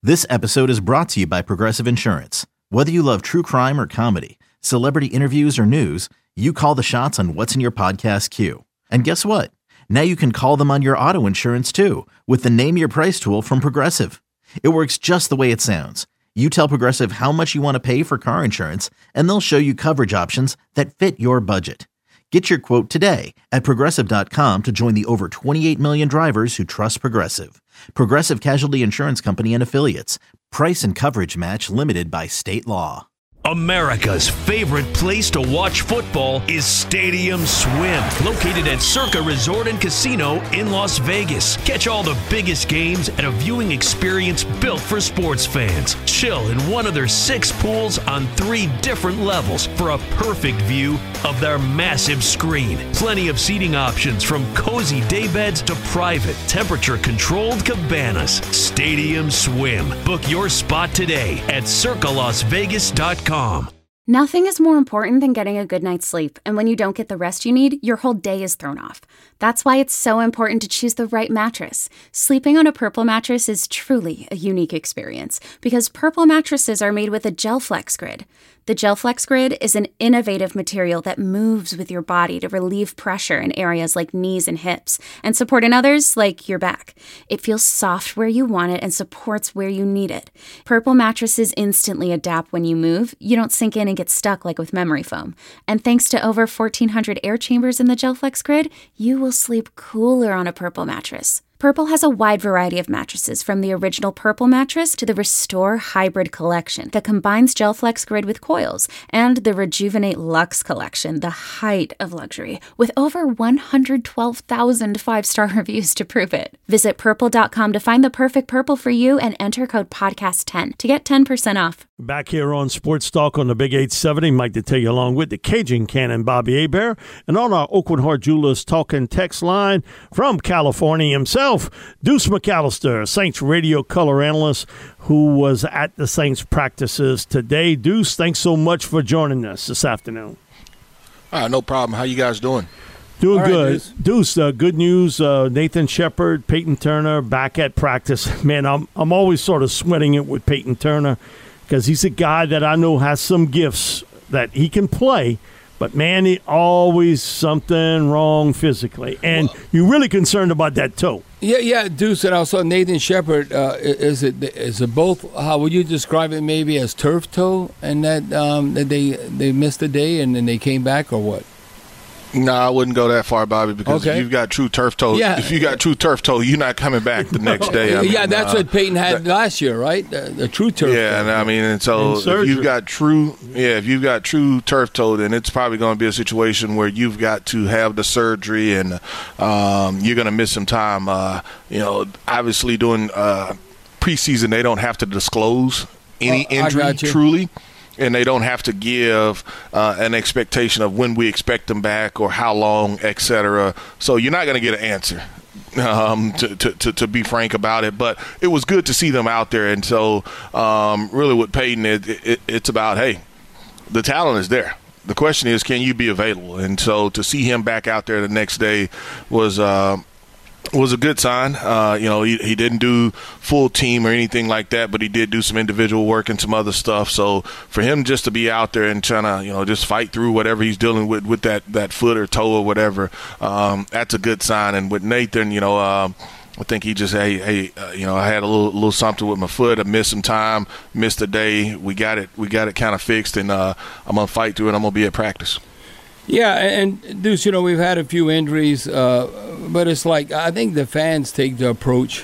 This episode is brought to you by Progressive Insurance. Whether you love true crime or comedy, celebrity interviews or news, you call the shots on what's in your podcast queue. And guess what? Now you can call them on your auto insurance too with the Name Your Price tool from Progressive. It works just the way it sounds. You tell Progressive how much you want to pay for car insurance, and they'll show you coverage options that fit your budget. Get your quote today at Progressive.com to join the over 28 million drivers who trust Progressive. Progressive Casualty Insurance Company and Affiliates. Price and coverage match limited by state law. America's favorite place to watch football is Stadium Swim, located at Circa Resort and Casino in Las Vegas. Catch all the biggest games at a viewing experience built for sports fans. Chill in one of their 6 pools on 3 different levels for a perfect view of their massive screen. Plenty of seating options from cozy daybeds to private, temperature-controlled cabanas. Stadium Swim. Book your spot today at circalasvegas.com. Nothing is more important than getting a good night's sleep, and when you don't get the rest you need, your whole day is thrown off. That's why it's so important to choose the right mattress. Sleeping on a Purple mattress is truly a unique experience because Purple mattresses are made with a GelFlex Grid. The GelFlex Grid is an innovative material that moves with your body to relieve pressure in areas like knees and hips and support in others like your back. It feels soft where you want it and supports where you need it. Purple mattresses instantly adapt when you move. You don't sink in and get stuck like with memory foam. And thanks to over 1,400 air chambers in the GelFlex Grid, you will sleep cooler on a Purple mattress. Purple has a wide variety of mattresses, from the original Purple mattress to the Restore Hybrid collection that combines GelFlex Grid with coils, and the Rejuvenate Luxe collection, the height of luxury, with over 112,000 5-star reviews to prove it. Visit Purple.com to find the perfect Purple for you and enter code PODCAST10 to get 10% off. Back here on Sports Talk on the Big 870, Mike to tell you along with the Cajun Cannon, Bobby Hebert, and on our Oakwood Heart Jewelers talking text line from California himself, Deuce McAllister, Saints radio color analyst, who was at the Saints practices today. Deuce, thanks so much for joining us this afternoon. No problem. How you guys doing? Doing right, good. Deuce, good news. Nathan Shepard, Peyton Turner back at practice. Man, I'm always sort of sweating it with Peyton Turner because he's a guy that I know has some gifts that he can play. But, man, he always something wrong physically. And you're really concerned about that toe. Yeah, Deuce, and also Nathan Shepard, is it both, how would you describe it, maybe as turf toe, and that they missed a day and then they came back, or what? No, I wouldn't go that far, Bobby, because if you've got true turf toe, you're not coming back the next day. That's what Peyton had last year, right? The true turf toe. Yeah, and so if you've got true turf toe, then it's probably going to be a situation where you've got to have the surgery, and you're going to miss some time. Obviously during preseason, they don't have to disclose any injury truly. And they don't have to give an expectation of when we expect them back or how long, et cetera. So you're not going to get an answer, to be frank about it. But it was good to see them out there. And so really with Peyton, it's about, hey, the talent is there. The question is, can you be available? And so to see him back out there the next day was a good sign. He didn't do full team or anything like that, but he did do some individual work and some other stuff. So for him just to be out there and trying to, just fight through whatever he's dealing with that foot or toe or whatever, that's a good sign. And with Nathan, I think he just, I had a little something with my foot. I missed some time, missed a day. We got it kind of fixed, and I'm going to fight through it. I'm going to be at practice. Yeah, and Deuce, we've had a few injuries, but it's like I think the fans take the approach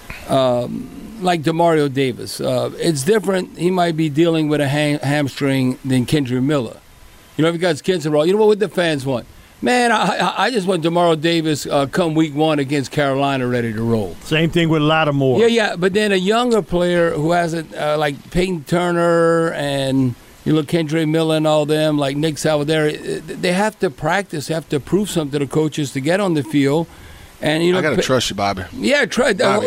like Demario Davis. It's different. He might be dealing with a hamstring than Kendre Miller. If you got kids around, you know what the fans want? Man, I just want Demario Davis come week 1 against Carolina ready to roll. Same thing with Lattimore. Yeah, but then a younger player who hasn't, like Peyton Turner and you look Kendre Miller and all them, like Nick Salvadori, they have to practice, have to prove something to coaches to get on the field. And you know, I gotta trust you, Bobby. Yeah, trust. I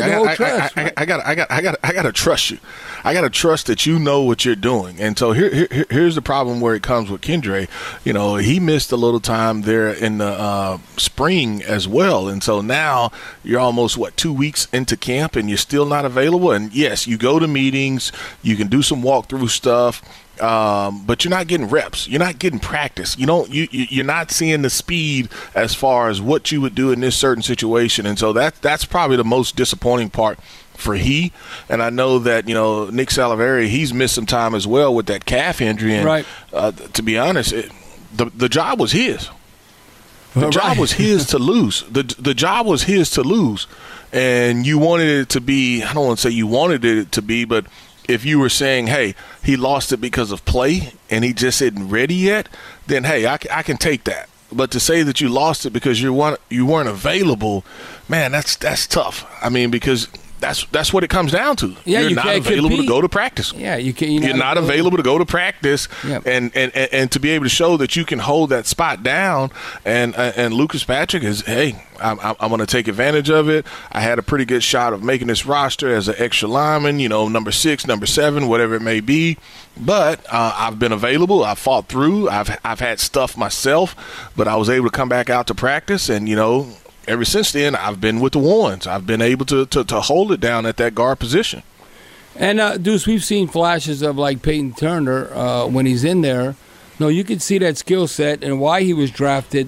gotta trust you. I gotta trust that you know what you're doing. And so here's the problem where it comes with Kendre. You know, he missed a little time there in the spring as well, and so now you're almost 2 weeks into camp, and you're still not available. And yes, you go to meetings, you can do some walkthrough stuff. But you're not getting reps. You're not getting practice. You're not seeing the speed as far as what you would do in this certain situation. And so that's probably the most disappointing part for he. And I know that, Nick Salivari, he's missed some time as well with that calf injury. And right. To be honest, the job was his. The job was his to lose. The job was his to lose. And you wanted it to be, I don't want to say you wanted it to be, but if you were saying, hey, he lost it because of play and he just isn't ready yet, then, hey, I can take that. But to say that you lost it because you weren't available, man, that's tough. I mean, because that's what it comes down to. Yeah, you're not available compete. To go to practice. Yeah, you're not available to go to practice, yep. and to be able to show that you can hold that spot down. And Lucas Patrick is, hey, I'm going to take advantage of it. I had a pretty good shot of making this roster as an extra lineman, number 6, number 7, whatever it may be. But I've been available. I've fought through. I've had stuff myself, but I was able to come back out to practice, and ever since then, I've been with the ones. I've been able to hold it down at that guard position. And, Deuce, we've seen flashes of, like, Peyton Turner when he's in there. No, you can see that skill set and why he was drafted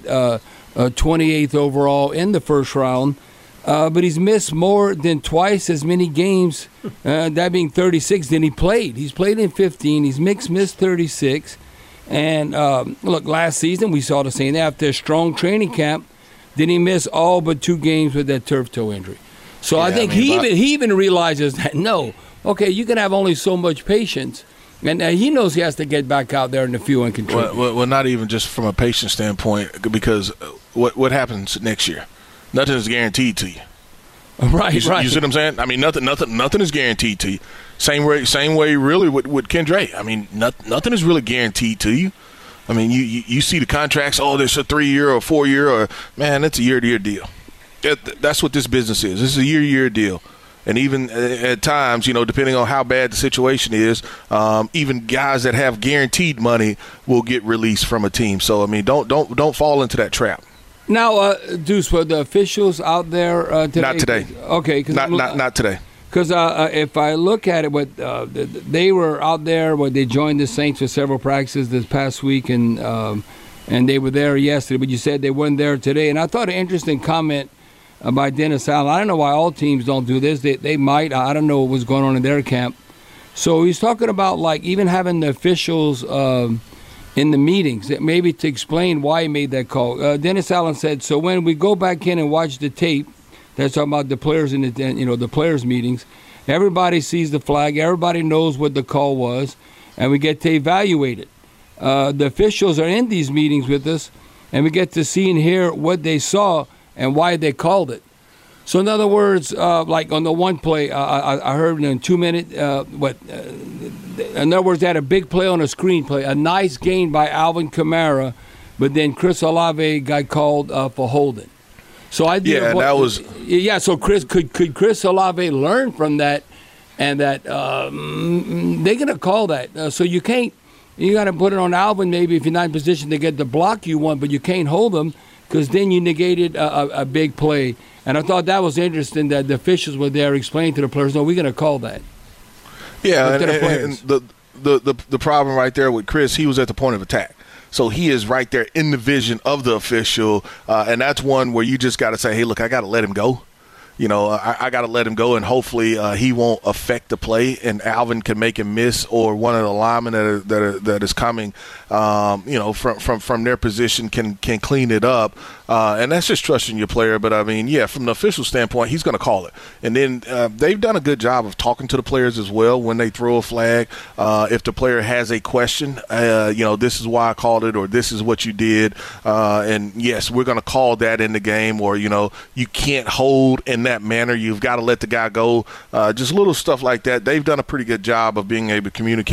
28th overall in the first round. But he's missed more than twice as many games, that being 36, than he played. He's played in 15. He's missed 36. And, look, last season we saw the same. After a strong training camp, then he missed all but 2 games with that turf toe injury. So yeah, I think he even realizes that, you can have only so much patience. And he knows he has to get back out there in the field and contribute. Well, not even just from a patience standpoint, because what happens next year? Nothing is guaranteed to you. Right. You see what I'm saying? I mean, nothing is guaranteed to you. Same way really with Kendre. I mean, nothing is really guaranteed to you. I mean, you see the contracts, there's a 3-year or 4-year, or, man, it's a year-to-year deal. That's what this business is. This is a year-to-year deal. And even at times, depending on how bad the situation is, even guys that have guaranteed money will get released from a team. So, I mean, don't fall into that trap. Now, Deuce, were the officials out there today? Not today. Okay. Not today. Because if I look at it, they were out there, they joined the Saints for several practices this past week, and they were there yesterday. But you said they weren't there today. And I thought an interesting comment by Dennis Allen. I don't know why all teams don't do this. They might. I don't know what was going on in their camp. So he's talking about, like, even having the officials in the meetings, maybe to explain why he made that call. Dennis Allen said, so when we go back in and watch the tape, that's talking about the players in the players meetings. Everybody sees the flag. Everybody knows what the call was, and we get to evaluate it. The officials are in these meetings with us, and we get to see and hear what they saw and why they called it. So in other words, like on the one play, I heard in 2 minutes, in other words, they had a big play on a screen play, a nice gain by Alvin Kamara, but then Chris Olave got called for holding. So I did. Yeah, that was. Yeah, so could Chris Olave learn from that, and that they're gonna call that. So you can't. You got to put it on Alvin maybe if you're not in position to get the block you want, but you can't hold him because then you negated a big play. And I thought that was interesting that the officials were there explaining to the players, no, we're gonna call that. Yeah, and the problem right there with Chris, he was at the point of attack. So he is right there in the vision of the official, and that's one where you just got to say, hey, look, I got to let him go. I got to let him go, and hopefully he won't affect the play, and Alvin can make him miss, or one of the linemen that is coming, from their position can clean it up, and that's just trusting your player. But I mean, yeah, from the official standpoint, he's going to call it, and then they've done a good job of talking to the players as well when they throw a flag. If the player has a question, this is why I called it, or this is what you did, and yes, we're going to call that in the game, or you can't hold in that manner, you've got to let the guy go, just little stuff like that. They've done a pretty good job of being able to communicate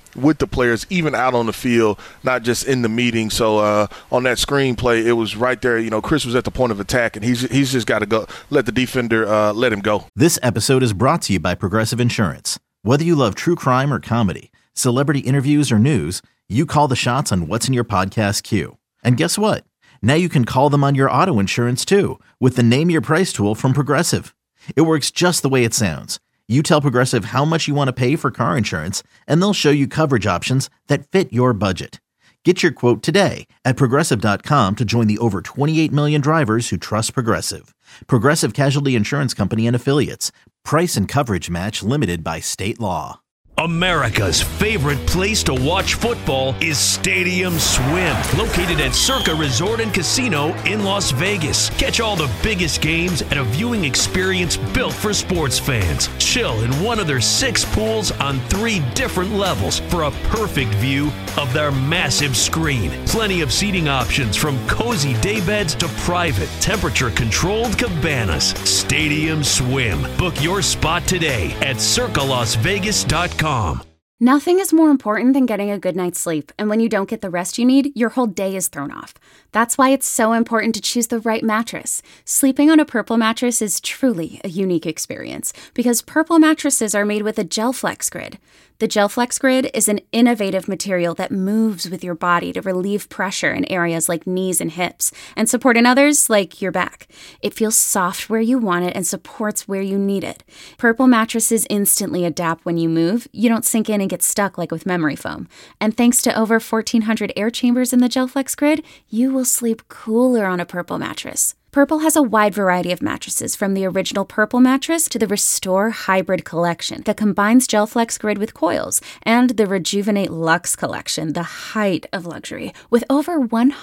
with the players, even out on the field, not just in the meeting. So on that screenplay, it was right there. Chris was at the point of attack, and he's just got to go let the defender let him go. This episode is brought to you by Progressive Insurance. Whether you love true crime or comedy, celebrity interviews or news, you call the shots on what's in your podcast queue. And guess what? Now you can call them on your auto insurance too with the Name Your Price tool from Progressive. It works just the way it sounds. You tell Progressive how much you want to pay for car insurance, and they'll show you coverage options that fit your budget. Get your quote today at Progressive.com to join the over 28 million drivers who trust Progressive. Progressive Casualty Insurance Company and Affiliates. Price and coverage match limited by state law. America's favorite place to watch football is Stadium Swim, located at Circa Resort and Casino in Las Vegas. Catch all the biggest games at a viewing experience built for sports fans. Chill in one of their 6 pools on 3 different levels for a perfect view of their massive screen. Plenty of seating options from cozy daybeds to private, temperature-controlled cabanas. Stadium Swim. Book your spot today at circalasvegas.com. Nothing is more important than getting a good night's sleep, and when you don't get the rest you need, your whole day is thrown off. That's why it's so important to choose the right mattress. Sleeping on a Purple mattress is truly a unique experience because Purple mattresses are made with a GelFlex Grid. The GelFlex Grid is an innovative material that moves with your body to relieve pressure in areas like knees and hips and support in others like your back. It feels soft where you want it and supports where you need it. Purple mattresses instantly adapt when you move. You don't sink in and get stuck like with memory foam. And thanks to over 1,400 air chambers in the GelFlex Grid, you will sleep cooler on a Purple mattress. Purple has a wide variety of mattresses, from the original Purple mattress to the Restore Hybrid collection that combines GelFlex Grid with coils, and the Rejuvenate Luxe collection, the height of luxury, with over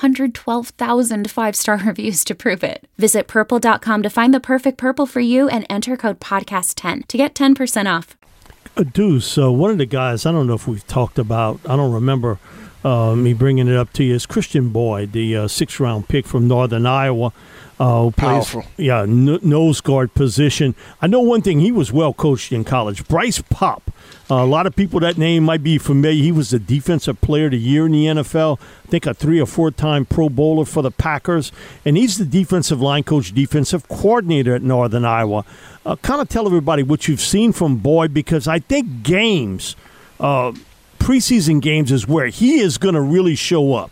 112,000 5-star reviews to prove it. Visit Purple.com to find the perfect Purple for you and enter code podcast10 to get 10% off. Deuce, one of the guys, I don't know if we've talked about, I don't remember me bringing it up to you, is Christian Boyd, the 6th-round pick from Northern Iowa. Powerful. Nose guard position. I know one thing, he was well coached in college. Bryce Popp. A lot of people, that name might be familiar. He was the Defensive Player of the Year in the NFL. I think a 3 or 4-time Pro Bowler for the Packers. And he's the defensive line coach, defensive coordinator at Northern Iowa. Kind of tell everybody what you've seen from Boyd, because I think games, preseason games, is where he is going to really show up.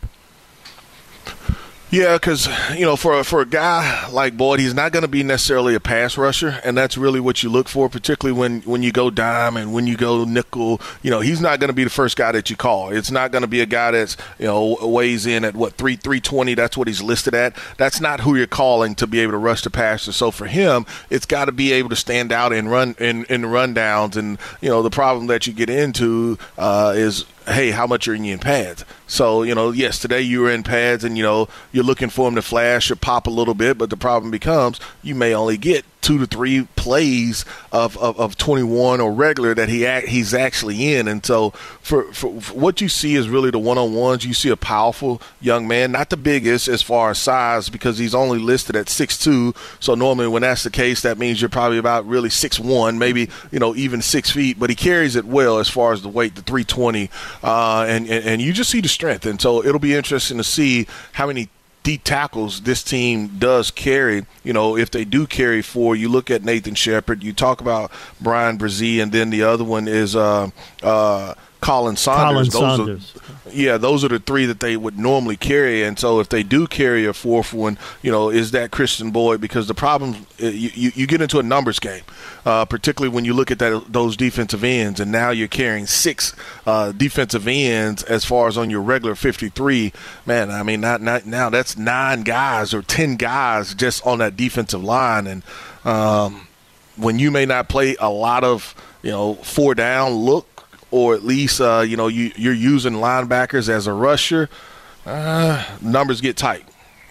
Yeah, because, for a guy like Boyd, he's not going to be necessarily a pass rusher, and that's really what you look for, particularly when you go dime and when you go nickel. He's not going to be the first guy that you call. It's not going to be a guy that's, weighs in at, 320. That's what he's listed at. That's not who you're calling to be able to rush the passer. So for him, it's got to be able to stand out and run in the rundowns. And, the problem that you get into is, hey, how much are you in pads? So, yes, today you were in pads and, you're looking for him to flash or pop a little bit, but the problem becomes you may only get 2 to 3 plays of 21 or regular that he's actually in. And so for what you see is really the one-on-ones. You see a powerful young man, not the biggest as far as size, because he's only listed at 6'2". So normally when that's the case, that means you're probably about really 6'1", maybe, even 6 feet, but he carries it well as far as the weight, the 320, and you just see the strength. And so it'll be interesting to see how many deep tackles this team does carry. If they do carry 4, you look at Nathan Shepard, you talk about Brian Brzee, and then the other one is Colin Saunders. Those are the 3 that they would normally carry. And so if they do carry a 4th one, is that Christian Boyd? Because the problem, you get into a numbers game, particularly when you look at those defensive ends, and now you're carrying 6 defensive ends as far as on your regular 53. Man, I mean, not now that's 9 guys or 10 guys just on that defensive line. And when you may not play a lot of 4 down look, or at least, you're using linebackers as a rusher, numbers get tight.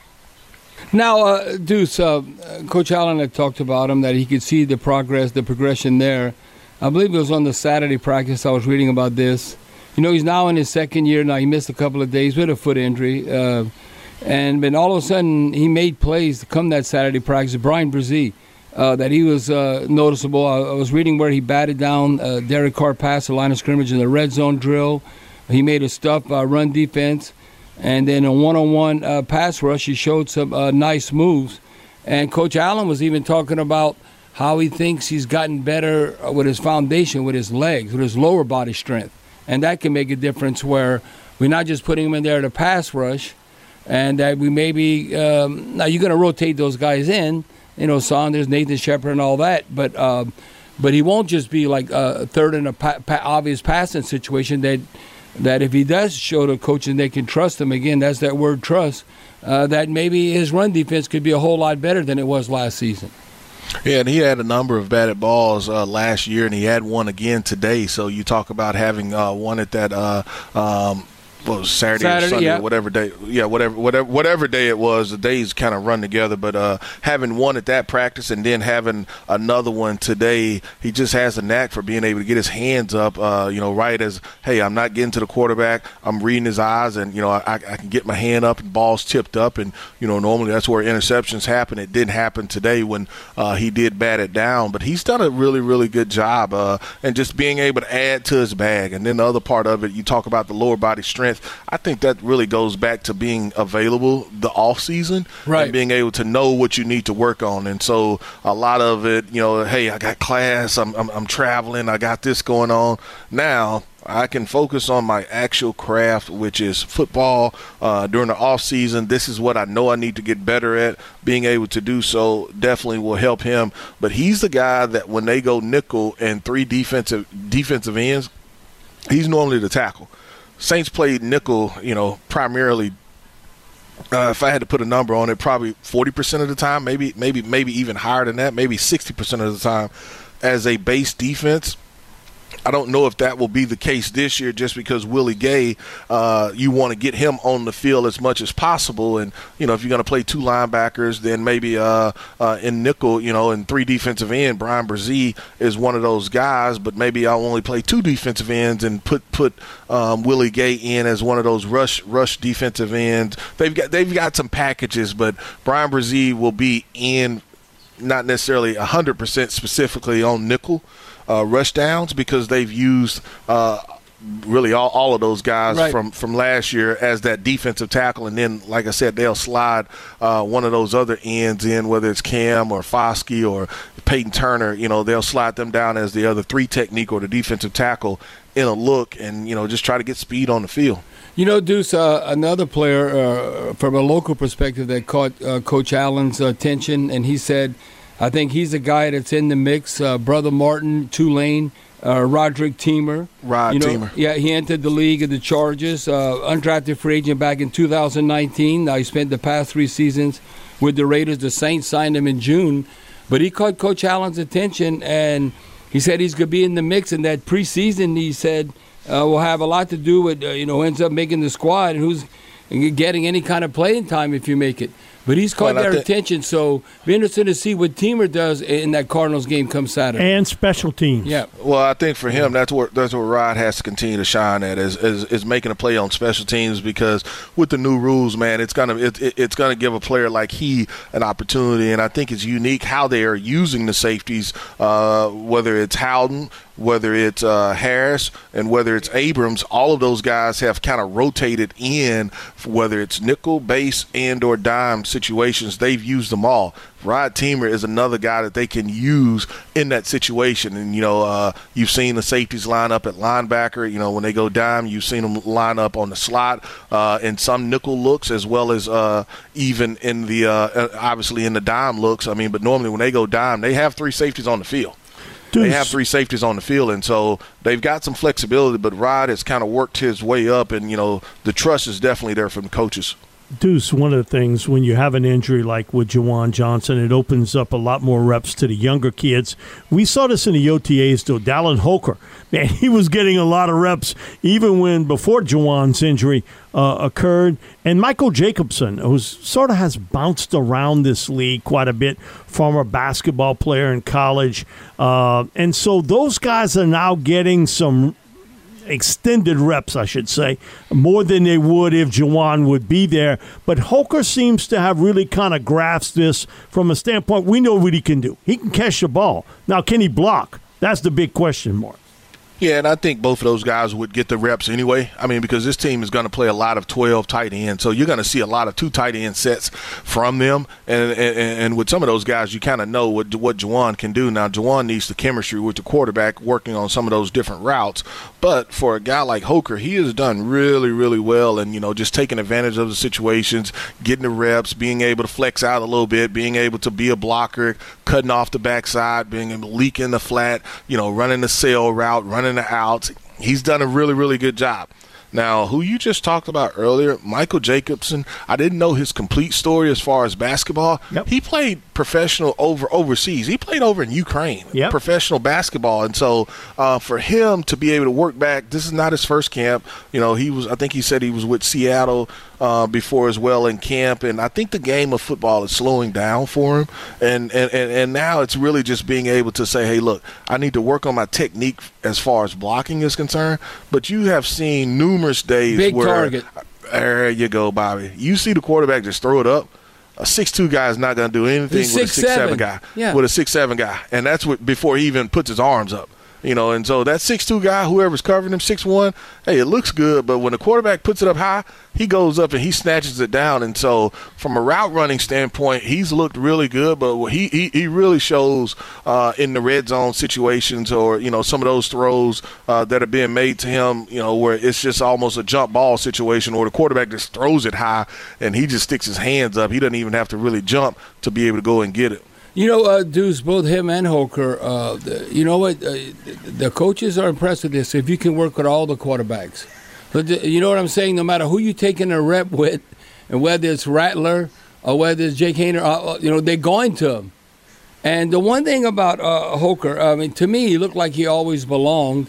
Now, Deuce, Coach Allen had talked about him, that he could see the progression there. I believe it was on the Saturday practice I was reading about this. He's now in his 2nd year. Now, he missed a couple of days with a foot injury. And then all of a sudden, he made plays to come that Saturday practice. Brian Brzee that he was noticeable. I was reading where he batted down Derek Carr past the line of scrimmage in the red zone drill. He made a stuff run defense. And then a one-on-one pass rush, he showed some nice moves. And Coach Allen was even talking about how he thinks he's gotten better with his foundation, with his legs, with his lower body strength. And that can make a difference where we're not just putting him in there to pass rush, and that we maybe now you're going to rotate those guys in, Saunders, Nathan Shepard, and all that, but he won't just be like third in a obvious passing situation. That if he does show the coaches they can trust him, again, that's that word trust, that maybe his run defense could be a whole lot better than it was last season. Yeah, and he had a number of batted balls last year, and he had one again today. So you talk about having one at that Saturday or Sunday, yeah. Whatever day, whatever day it was. The days kind of run together, but having one at that practice and then having another one today, he just has a knack for being able to get his hands up. Right as, hey, I'm not getting to the quarterback, I'm reading his eyes, and I can get my hand up and balls tipped up, and normally that's where interceptions happen. It didn't happen today when he did bat it down, but he's done a really, really good job, and just being able to add to his bag. And then the other part of it, you talk about the lower body strength. I think that really goes back to being available the off season, right, and being able to know what you need to work on. And so a lot of it, hey, I got class, I'm traveling, I got this going on. Now I can focus on my actual craft, which is football. During the off season, this is what I know I need to get better at. Being able to do so definitely will help him. But he's the guy that when they go nickel and three defensive ends, he's normally the tackle. Saints played nickel, primarily. If I had to put a number on it, probably 40% of the time, maybe even higher than that, maybe 60% of the time, as a base defense. I don't know if that will be the case this year, just because Willie Gay, you want to get him on the field as much as possible. And, if you're going to play two linebackers, then maybe in nickel, and three defensive end, Brian Brzee is one of those guys, but maybe I'll only play two defensive ends and put Willie Gay in as one of those rush defensive ends. They've got some packages, but Brian Brzee will be in not necessarily 100% specifically on nickel rush downs, because they've used really all of those guys, right, from last year as that defensive tackle. And then, like I said, they'll slide one of those other ends in, whether it's Cam or Foskey or Peyton Turner. They'll slide them down as the other three technique or the defensive tackle in a look, and just try to get speed on the field. Deuce, another player from a local perspective that caught Coach Allen's attention, and he said, I think he's a guy that's in the mix. Brother Martin, Tulane, Roderick Teamer. Teamer. Yeah, he entered the league of the Chargers, undrafted free agent back in 2019. Now he spent the past 3 seasons with the Raiders. The Saints signed him in June. But he caught Coach Allen's attention, and he said he's going to be in the mix. In that preseason, he said, will have a lot to do with, who ends up making the squad and who's getting any kind of playing time if you make it. But he's caught their attention, so be interested to see what Teamer does in that Cardinals game come Saturday. And special teams. Yeah. Well, I think for him, that's where Rod has to continue to shine at is making a play on special teams, because with the new rules, man, it's gonna give a player like he an opportunity, and I think it's unique how they are using the safeties, whether it's Howden, whether it's Harris, and whether it's Abrams. All of those guys have kind of rotated in, whether it's nickel, base, and or dime situations. They've used them all. Rod Teamer is another guy that they can use in that situation. And, you've seen the safeties line up at linebacker. When they go dime, you've seen them line up on the slot in some nickel looks, as well as even in the obviously in the dime looks. But normally when they go dime, they have 3 safeties on the field. They have 3 safeties on the field, and so they've got some flexibility, but Rod has kind of worked his way up, and, the trust is definitely there from the coaches. Deuce, one of the things when you have an injury like with Juwan Johnson, it opens up a lot more reps to the younger kids. We saw this in the OTAs, though. Dallin Holker, man, he was getting a lot of reps even before Juwan's injury occurred. And Michael Jacobson, who sort of has bounced around this league quite a bit, former basketball player in college. And so those guys are now getting some extended reps, I should say, more than they would if Juwan would be there. But Holker seems to have really kind of grasped this from a standpoint. We know what he can do. He can catch the ball. Now, can he block? That's the big question mark. Yeah, and I think both of those guys would get the reps anyway. I mean, because this team is going to play a lot of 12 tight ends, so you're going to see a lot of 2 tight end sets from them. And with some of those guys, you kind of know what Juwan can do. Now, Juwan needs the chemistry with the quarterback working on some of those different routes. But for a guy like Holker, he has done really, really well, and just taking advantage of the situations, getting the reps, being able to flex out a little bit, being able to be a blocker, cutting off the backside, being able to leak in the flat, running the sail route, running the outs. He's done a really, really good job. Now, who you just talked about earlier, Michael Jacobson, I didn't know his complete story as far as basketball. Yep. He played professional overseas. He played over in Ukraine, professional basketball. And so for him to be able to work back, this is not his first camp. I think he said he was with Seattle before as well in camp. And I think the game of football is slowing down for him. And now it's really just being able to say, hey, look, I need to work on my technique as far as blocking is concerned. But you have seen numerous days big where target. There you go, Bobby. You see the quarterback just throw it up. A 6'2" guy is not going to do anything with a 6'7" guy. Yeah. With a 6'7" guy, and that's before he even puts his arms up. And so that 6'2" guy, whoever's covering him, 6'1", hey, it looks good, but when the quarterback puts it up high, he goes up and he snatches it down. And so from a route running standpoint, he's looked really good, but he really shows in the red zone situations or, some of those throws that are being made to him, where it's just almost a jump ball situation or the quarterback just throws it high and he just sticks his hands up. He doesn't even have to really jump to be able to go and get it. Deuce, both him and Holker, you know what? The coaches are impressed with this. If you can work with all the quarterbacks. But you know what I'm saying? No matter who you're taking a rep with, and whether it's Rattler or whether it's Jake Hayner, they're going to him. And the one thing about Holker, to me, he looked like he always belonged,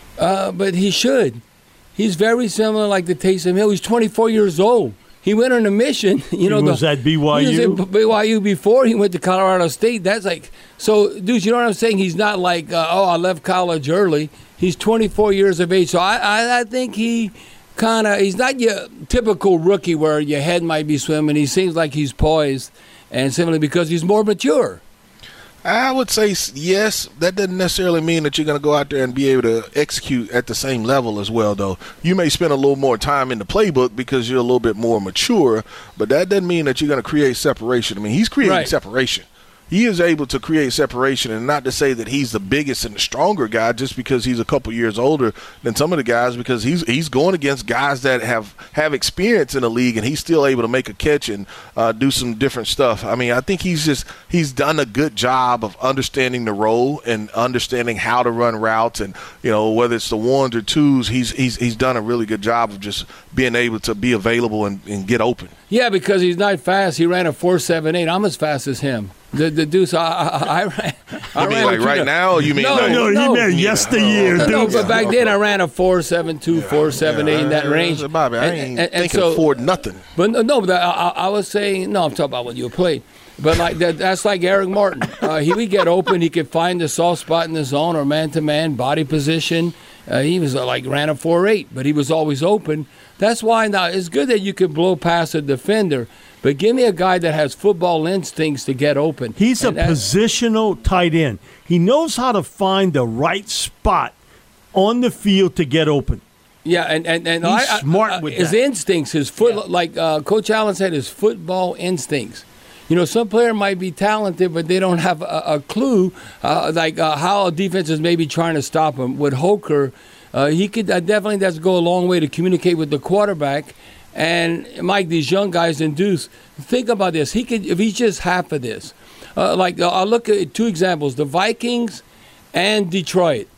but he should. He's very similar like the Taysom Hill. He's 24 years old. He went on a mission. He was at BYU. He was at BYU before he went to Colorado State. That's like – so, dude, you know what I'm saying? He's not like, I left college early. He's 24 years of age. So I think he he's not your typical rookie where your head might be swimming. He seems like he's poised, and simply because he's more mature. I would say yes. That doesn't necessarily mean that you're going to go out there and be able to execute at the same level as well, though. You may spend a little more time in the playbook because you're a little bit more mature, but that doesn't mean that you're going to create separation. I mean, he's creating separation. He is able to create separation, and not to say that he's the biggest and the stronger guy just because he's a couple years older than some of the guys, because he's going against guys that have experience in the league, and he's still able to make a catch and do some different stuff. I mean, I think he's done a good job of understanding the role and understanding how to run routes, and whether it's the ones or twos, he's done a really good job of just being able to be available and get open. Yeah, because he's not fast. He ran a 4.78. I'm as fast as him. The Deuce, I ran. You mean like right now? Or you mean no? He meant yesteryear. No, but back then I ran a 4.72, 4.78 in that range. Bobby, I ain't thinking Ford nothing. But I was saying I'm talking about when you played. But like that's like Eric Martin. He would get open. He could find the soft spot in the zone or man-to-man body position. He was ran a 4.8, but he was always open. That's why now it's good that you can blow past a defender, but give me a guy that has football instincts to get open. He's a positional tight end. He knows how to find the right spot on the field to get open. Yeah, and he's smart with his that. instincts, his foot, like Coach Allen said, his football instincts. Some player might be talented, but they don't have a clue, how defenses may be trying to stop him. With Holker, he could definitely go a long way to communicate with the quarterback. And Mike, these young guys in Deuce, think about this. He could, if he's just half of this. I'll look at 2 examples: the Vikings and Detroit.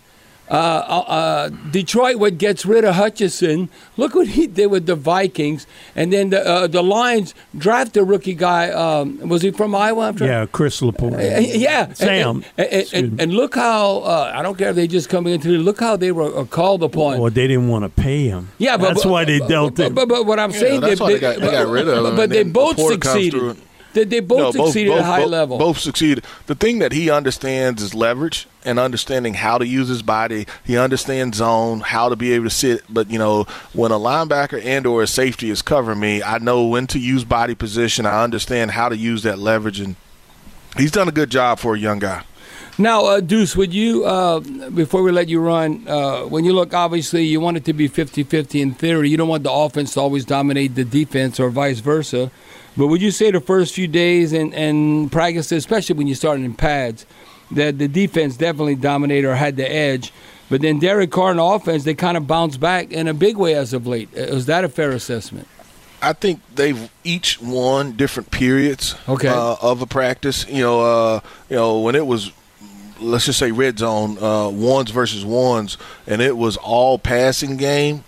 Detroit gets rid of Hutchinson. Look what he did with the Vikings. And then the Lions draft a rookie guy. Was he from Iowa? Chris Laporte. Sam. And look how, I don't care if they just come into it, look how they were called upon. Well, they didn't want to pay him. Yeah, that's why they dealt him. But what I'm saying, that's why they got rid of him. But they both succeeded. They both succeeded at a high level. Both succeeded. The thing that he understands is leverage, and understanding how to use his body. He understands zone, how to be able to sit. But, you know, when a linebacker and or a safety is covering me, I know when to use body position. I understand how to use that leverage, and he's done a good job for a young guy. Now, Deuce, would you, before we let you run, when you look, obviously, you want it to be 50-50 in theory. You don't want the offense to always dominate the defense or vice versa. But would you say the first few days and practice, especially when you started in pads, that the defense definitely dominated or had the edge? But then Derek Carr and the offense, they kind of bounced back in a big way as of late. Is that a fair assessment? I think they've each won different periods of a practice. You know, when it was, let's just say red zone, ones versus ones, and it was all passing game,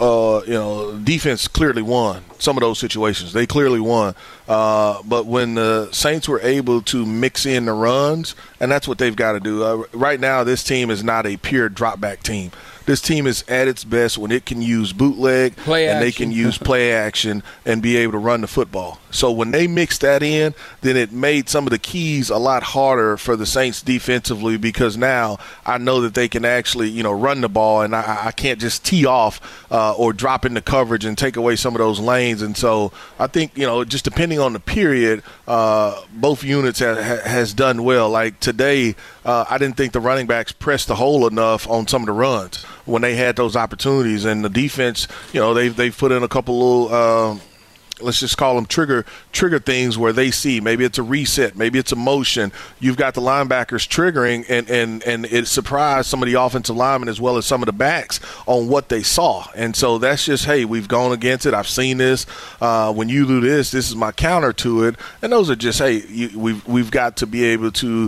defense clearly won some of those situations. They clearly won. But when the Saints were able to mix in the runs, and that's what they've got to do. Right now, this team is not a pure drop-back team. This team is at its best when it can use bootleg they can use play action and be able to run the football. So when they mixed that in, then it made some of the keys a lot harder for the Saints defensively, because now I know that they can actually, run the ball, and I can't just tee off or drop into coverage and take away some of those lanes. And so I think, just depending on the period, both units has done well. Like today, I didn't think the running backs pressed the hole enough on some of the runs when they had those opportunities, and the defense, they've put in a couple little, let's just call them trigger things where they see maybe it's a reset, maybe it's a motion. You've got the linebackers triggering, and it surprised some of the offensive linemen as well as some of the backs on what they saw. And so that's just, hey, we've gone against it. I've seen this. When you do this is my counter to it. And those are just, hey, we've got to be able to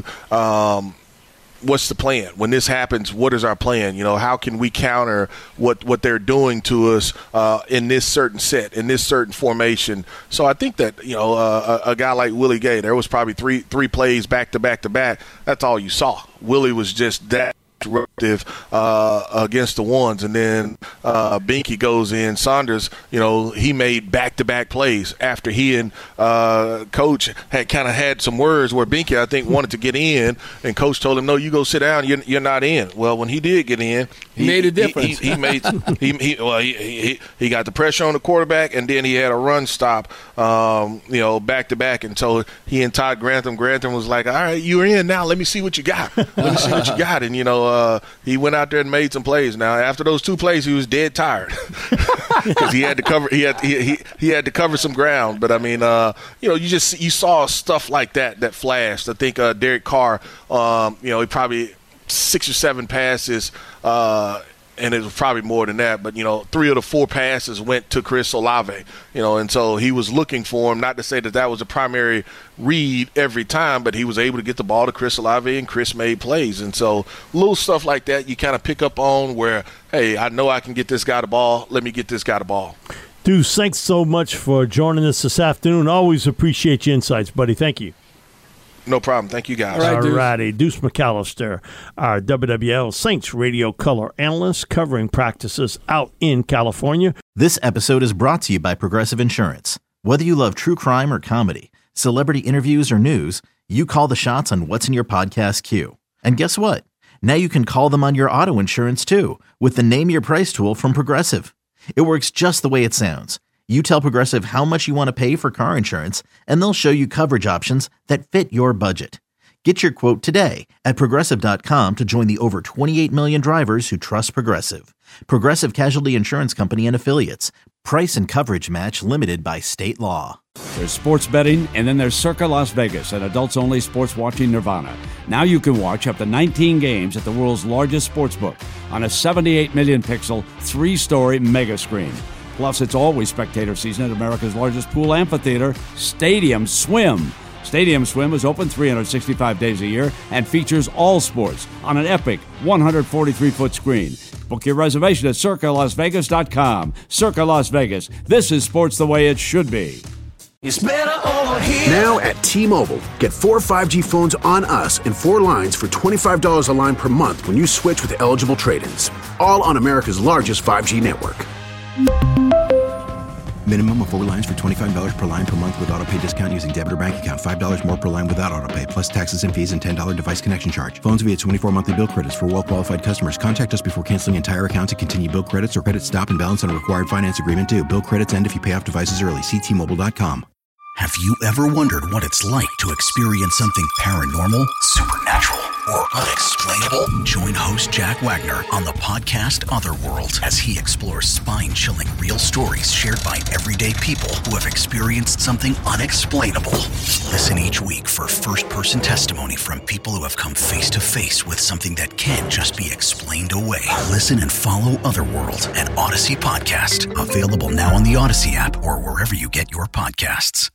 what's the plan? When this happens, what is our plan? How can we counter what they're doing to us in this certain set, in this certain formation? So I think that, a guy like Willie Gay, there was probably three plays back to back to back. That's all you saw. Willie was just that disruptive against the ones, and then Binky goes in. Saunders, he made back-to-back plays after he and Coach had kind of had some words where Binky, I think, wanted to get in, and Coach told him, no, you go sit down, you're not in. Well, when he did get in, he made a difference. He got the pressure on the quarterback, and then he had a run stop, back-to-back, and so he and Todd Grantham was like, all right, you're in now, let me see what you got. And, he went out there and made some plays. Now, after those two plays, he was dead tired because he had to cover. He had to cover some ground. But I mean, you saw stuff like that flashed. I think Derek Carr, he probably 6 or 7 passes. And it was probably more than that, but 3 of the 4 passes went to Chris Olave, and so he was looking for him. Not to say that was a primary read every time, but he was able to get the ball to Chris Olave, and Chris made plays. And so little stuff like that you kind of pick up on where, hey, I know I can get this guy the ball. Let me get this guy the ball. Deuce, thanks so much for joining us this afternoon. Always appreciate your insights, buddy. Thank you. No problem. Thank you, guys. All righty. Deuce McAllister, our WWL Saints radio color analyst covering practices out in California. This episode is brought to you by Progressive Insurance. Whether you love true crime or comedy, celebrity interviews or news, you call the shots on what's in your podcast queue. And guess what? Now you can call them on your auto insurance, too, with the Name Your Price tool from Progressive. It works just the way it sounds. You tell Progressive how much you want to pay for car insurance, and they'll show you coverage options that fit your budget. Get your quote today at Progressive.com to join the over 28 million drivers who trust Progressive. Progressive Casualty Insurance Company and Affiliates. Price and coverage match limited by state law. There's sports betting, and then there's Circa Las Vegas, an adults-only sports watching nirvana. Now you can watch up to 19 games at the world's largest sportsbook on a 78 million pixel, 3-story mega screen. Plus, it's always spectator season at America's largest pool amphitheater, Stadium Swim. Stadium Swim is open 365 days a year and features all sports on an epic 143-foot screen. Book your reservation at CircaLasVegas.com. Circa Las Vegas. This is sports the way it should be. It's better over here. Now at T-Mobile, get 4 5G phones on us and 4 lines for $25 a line per month when you switch with eligible trade-ins. All on America's largest 5G network. Minimum of 4 lines for $25 per line per month with auto pay discount using debit or bank account. $5 more per line without auto pay, plus taxes and fees and $10 device connection charge. Phones via 24 monthly bill credits for well-qualified customers. Contact us before canceling entire account to continue bill credits or credit stop and balance on a required finance agreement due. Bill credits end if you pay off devices early. See T-Mobile.com. Have you ever wondered what it's like to experience something paranormal, supernatural, or unexplainable? Join host Jack Wagner on the podcast Otherworld as he explores spine-chilling real stories shared by everyday people who have experienced something unexplainable. Listen each week for first-person testimony from people who have come face-to-face with something that can't just be explained away. Listen and follow Otherworld, an Odyssey podcast. Available now on the Odyssey app or wherever you get your podcasts.